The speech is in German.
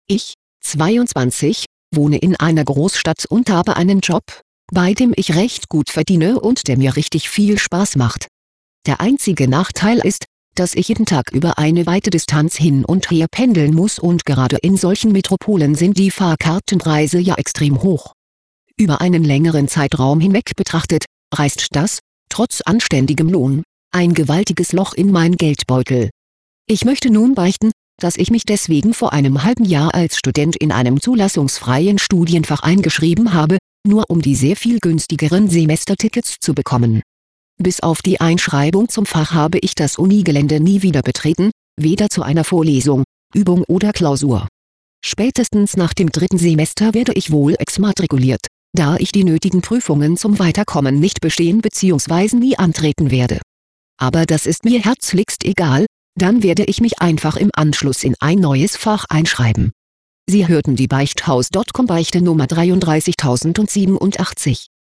Ich, 22, wohne in einer Großstadt und habe einen Job, bei dem ich recht gut verdiene und der mir richtig viel Spaß macht. Der einzige Nachteil ist, dass ich jeden Tag über eine weite Distanz hin und her pendeln muss und gerade in solchen Metropolen sind die Fahrkartenpreise ja extrem hoch. Über einen längeren Zeitraum hinweg betrachtet, reißt das, trotz anständigem Lohn, ein gewaltiges Loch in mein Geldbeutel. Ich möchte nun beichten, dass ich mich deswegen vor einem halben Jahr als Student in einem zulassungsfreien Studienfach eingeschrieben habe, nur um die sehr viel günstigeren Semestertickets zu bekommen. Bis auf die Einschreibung zum Fach habe ich das Unigelände nie wieder betreten, weder zu einer Vorlesung, Übung oder Klausur. Spätestens nach dem 3. Semester werde ich wohl exmatrikuliert, da ich die nötigen Prüfungen zum Weiterkommen nicht bestehen bzw. nie antreten werde. Aber das ist mir herzlichst egal, dann werde ich mich einfach im Anschluss in ein neues Fach einschreiben. Sie hörten die Beichthaus.com Beichte Nummer 33087.